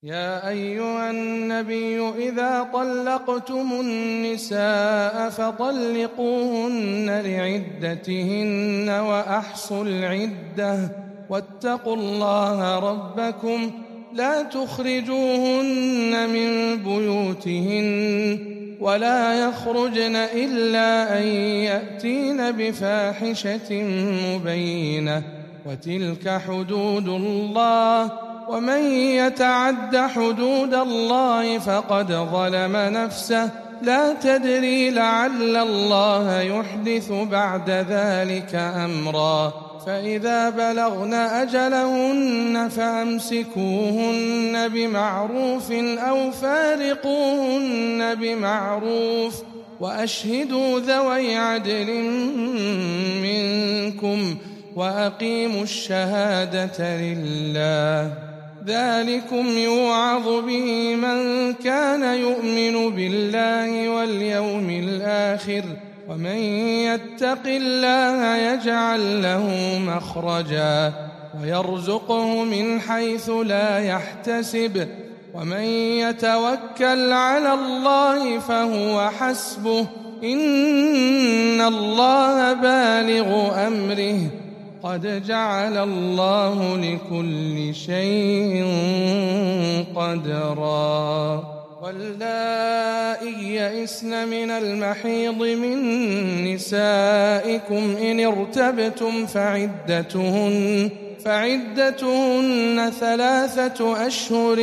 يا أيها النبي إذا طلقتم النساء فطلقوهن لعدتهن وأحصوا العدة واتقوا الله ربكم لا تخرجوهن من بيوتهن ولا يخرجن إلا أن يأتين بفاحشة مبينة وتلك حدود الله ومن يتعد حدود الله فقد ظلم نفسه لا تدري لعل الله يحدث بعد ذلك أمرا فإذا بلغن أجلهن فأمسكوهن بمعروف أو فارقوهن بمعروف وأشهدوا ذوي عدل منكم وأقيموا الشهادة لله ذلكم يوعظ به من كان يؤمن بالله واليوم الآخر ومن يتق الله يجعل له مخرجا ويرزقه من حيث لا يحتسب ومن يتوكل على الله فهو حسبه إن الله بالغ أمره قد جعل الله لكل شيء قدرا واللائي يئسن من المحيض من نسائكم إن ارتبتم فعدتهن 3 أشهر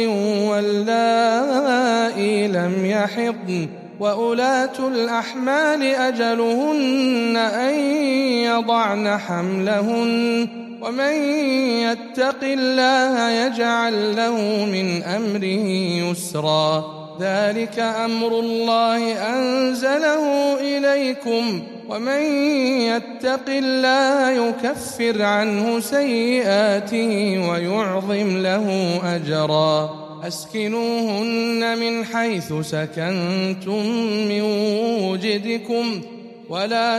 واللائي لم يحضن وأولاة الأحمال أجلهن أن يضعن حملهن ومن يتق الله يجعل له من أمره يسرا ذلك أمر الله أنزله إليكم ومن يتق الله يكفر عنه سيئاته ويعظم له أجرا أسكنوهن من حيث سكنتم من وجدكم ولا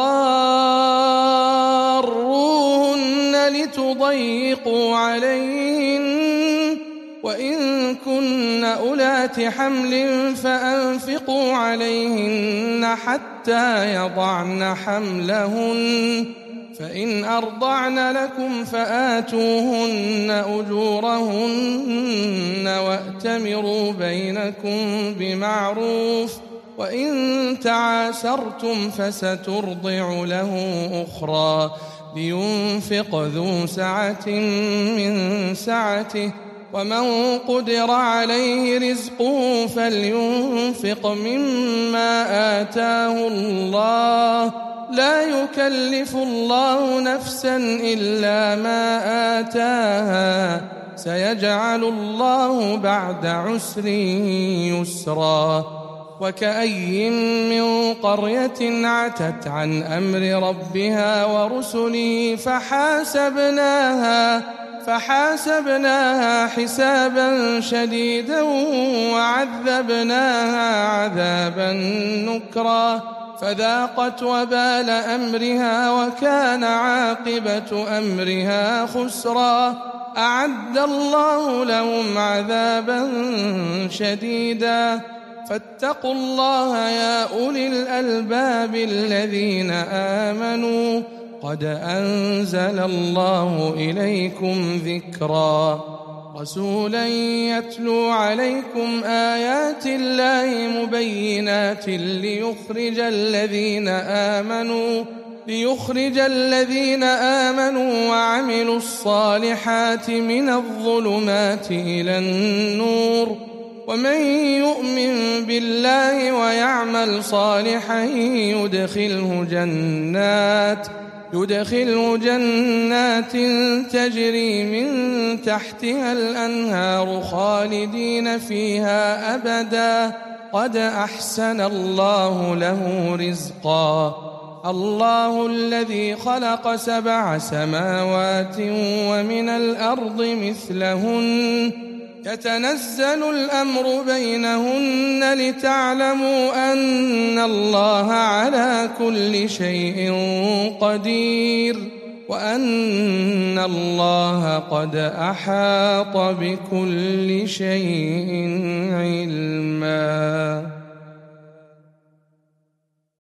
تضاروهن لتضيقوا عليهن وإن كن أولات حمل فأنفقوا عليهن حتى يضعن حملهن فإن أرضعن لكم فآتوهن أجورهن وأتمروا بينكم بمعروف وإن تعاسرتم فسترضع له أخرى لينفق ذو سعة من سعته ومن قدر عليه رزقه فلينفق مما آتاه الله لا يكلف الله نفسا إلا ما آتاها سيجعل الله بعد عسر يسرا وكأي من قرية عتت عن أمر ربها ورسله فحاسبناها حسابا شديدا وعذبناها عذابا نكرا فذاقت وبال أمرها وكان عاقبة أمرها خسرا أعد الله لهم عذابا شديدا فاتقوا الله يا أولي الألباب الذين آمنوا قد أنزل الله إليكم ذكرا رسولا يتلو عليكم آيات الله مبينات ليخرج الذين آمنوا وعملوا الصالحات من الظلمات إلى النور ومن يؤمن بالله ويعمل صالحا يدخله جنات تجري من تحتها الأنهار خالدين فيها أبدا قد أحسن الله له رزقا الله الذي خلق 7 سماوات ومن الأرض مثلهن يتنزل الأمر بينهن لتعلموا أن الله على كل شيء قدير وأن الله قد أحاط بكل شيء علما.